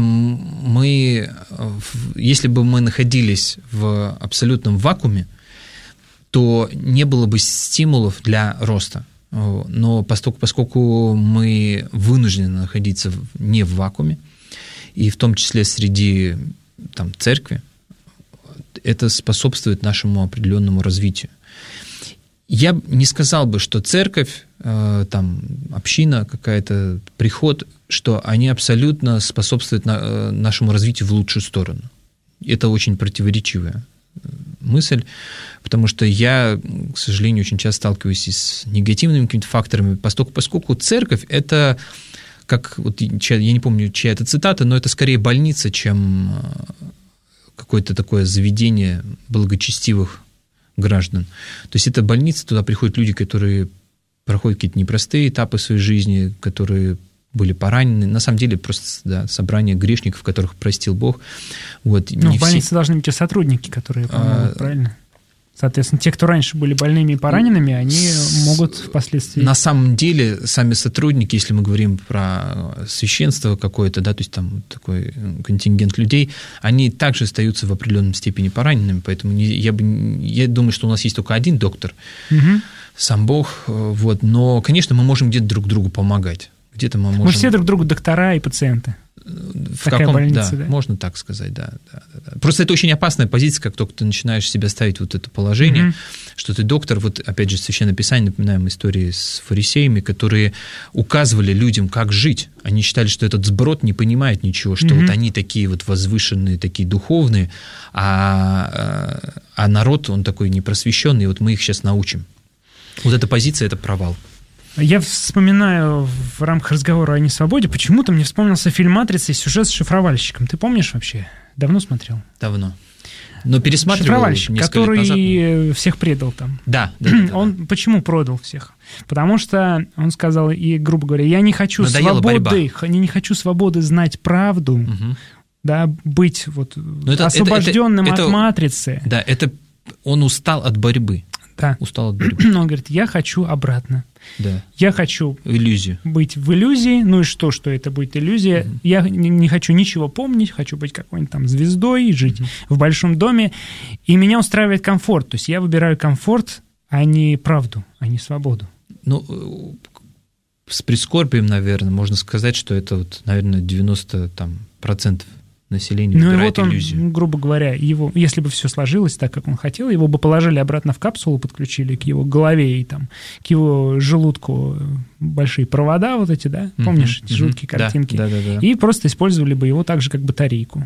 если бы мы находились в абсолютном вакууме, то не было бы стимулов для роста. Но поскольку мы вынуждены находиться не в вакууме, и в том числе среди церкви, это способствует нашему определенному развитию. Я не сказал бы, что церковь, там, община какая-то, приход, что они абсолютно способствуют нашему развитию в лучшую сторону. Это очень противоречивая мысль, потому что я, к сожалению, очень часто сталкиваюсь с негативными какими-то факторами, поскольку церковь – это, как, вот, я не помню, чья это цитата, но это скорее больница, чем какое-то такое заведение благочестивых граждан. То есть это больница, туда приходят люди, которые проходят какие-то непростые этапы своей жизни, которые были поранены. На самом деле просто собрание грешников, которых простил Бог. Вот, в больнице должны быть и сотрудники, которые помогут, правильно? Соответственно, те, кто раньше были больными и пораненными, они могут впоследствии... На самом деле, сами сотрудники, если мы говорим про священство какое-то, да, то есть там такой контингент людей, они также остаются в определенной степени пораненными, поэтому я думаю, что у нас есть только один доктор, сам Бог, вот, но, конечно, мы можем где-то друг другу помогать. Где-то мы можем... Мы все друг другу доктора и пациенты. Такая больница, да. Можно так сказать, да. Просто это очень опасная позиция, как только ты начинаешь себя ставить вот это положение, что ты доктор. Вот опять же, Священное Писание, напоминаем истории с фарисеями, которые указывали людям, как жить. Они считали, что этот сброд не понимает ничего, что вот они такие вот возвышенные, такие духовные, а народ, он такой непросвещенный, и вот мы их сейчас научим. Вот эта позиция – это провал. Я вспоминаю в рамках разговора о несвободе, почему-то мне вспомнился фильм «Матрица» и сюжет с шифровальщиком. Ты помнишь вообще? Давно смотрел? Давно. Но пересматривал шифровальщик, несколько лет назад. Который всех предал там. Да. Он почему продал всех? Потому что он сказал, и, грубо говоря, я не хочу свободы, не хочу свободы знать правду, да, быть вот освобожденным от матрицы. Да, это он устал от борьбы. Да. Устал от борьбы. Но он говорит, я хочу обратно. Да. Я хочу иллюзию. Быть в иллюзии, ну и что это будет иллюзия? Я не хочу ничего помнить, хочу быть какой-нибудь там звездой, жить в большом доме, и меня устраивает комфорт. То есть я выбираю комфорт, а не правду, а не свободу. Ну, с прискорбием, наверное, можно сказать, что это, вот, наверное, 90% населения выбирает иллюзию. Ну, грубо говоря, его, если бы все сложилось так, как он хотел, его бы положили обратно в капсулу, подключили к его голове и там к его желудку большие провода вот эти, да? Помнишь эти жуткие картинки? Да. И просто использовали бы его так же, как батарейку.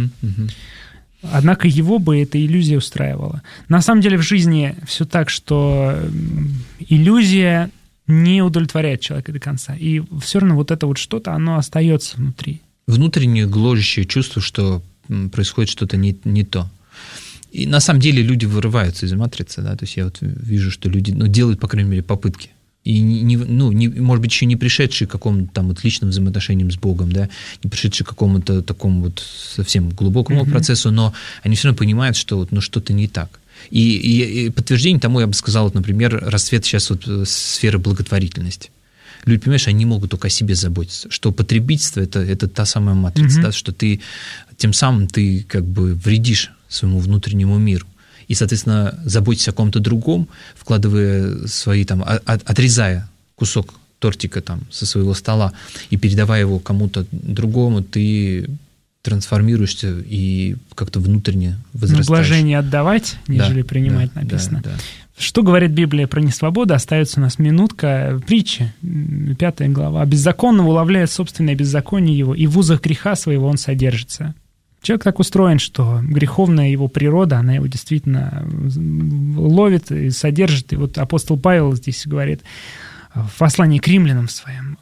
Однако его бы эта иллюзия устраивала. На самом деле в жизни все так, что иллюзия не удовлетворяет человека до конца. И все равно вот это вот что-то, оно остается внутри. Внутреннее гложущее чувство, что происходит что-то не то. И на самом деле люди вырываются из матрицы, да, то есть я вот вижу, что люди делают, по крайней мере, попытки. И, может быть, еще не пришедшие к какому-то там вот личным взаимоотношениям с Богом, да, не пришедшие к какому-то такому вот совсем глубокому процессу, но они все равно понимают, что вот, что-то не так. И подтверждение тому, я бы сказал, вот, например, расцвет сейчас вот сферы благотворительности. Люди, понимаешь, они могут только о себе заботиться, что потребительство – это та самая матрица, да, что ты тем самым ты как бы вредишь своему внутреннему миру. И, соответственно, заботясь о ком-то другом, вкладывая свои, там, отрезая кусок тортика там, со своего стола и передавая его кому-то другому, ты трансформируешься и как-то внутренне возрастаешь. Блажение отдавать, нежели принимать, написано. Да. Что говорит Библия про несвободу? Остается у нас минутка. Притча, 5 глава. «Беззаконного уловляет собственное беззаконие его, и в узах греха своего он содержится». Человек так устроен, что греховная его природа, она его действительно ловит и содержит. И вот апостол Павел здесь говорит в послании к римлянам своем,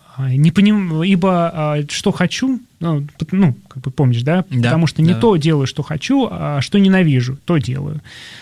ибо что хочу, как бы помнишь, да? Потому что не то делаю, что хочу, а что ненавижу, то делаю.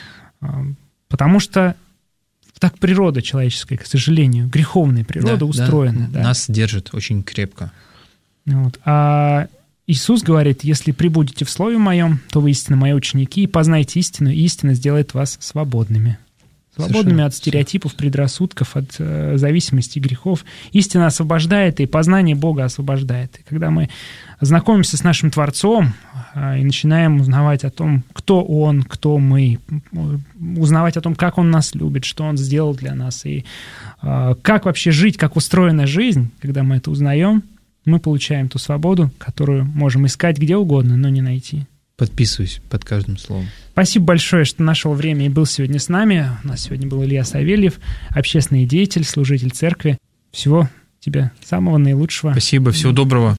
Потому что так природа человеческая, к сожалению, греховная природа устроена. Да. Нас держит очень крепко. Вот. А Иисус говорит, если пребудете в Слове Моем, то вы истинно Мои ученики, и познайте истину, и истина сделает вас свободными. Свободными от стереотипов, предрассудков, от зависимости, грехов. Истина освобождает, и познание Бога освобождает. И когда мы знакомимся с нашим Творцом и начинаем узнавать о том, кто Он, кто мы, узнавать о том, как Он нас любит, что Он сделал для нас, и как вообще жить, как устроена жизнь, когда мы это узнаем, мы получаем ту свободу, которую можем искать где угодно, но не найти. Подписываюсь под каждым словом. Спасибо большое, что нашел время и был сегодня с нами. У нас сегодня был Илья Савельев, общественный деятель, служитель церкви. Всего тебе самого наилучшего. Спасибо, всего доброго.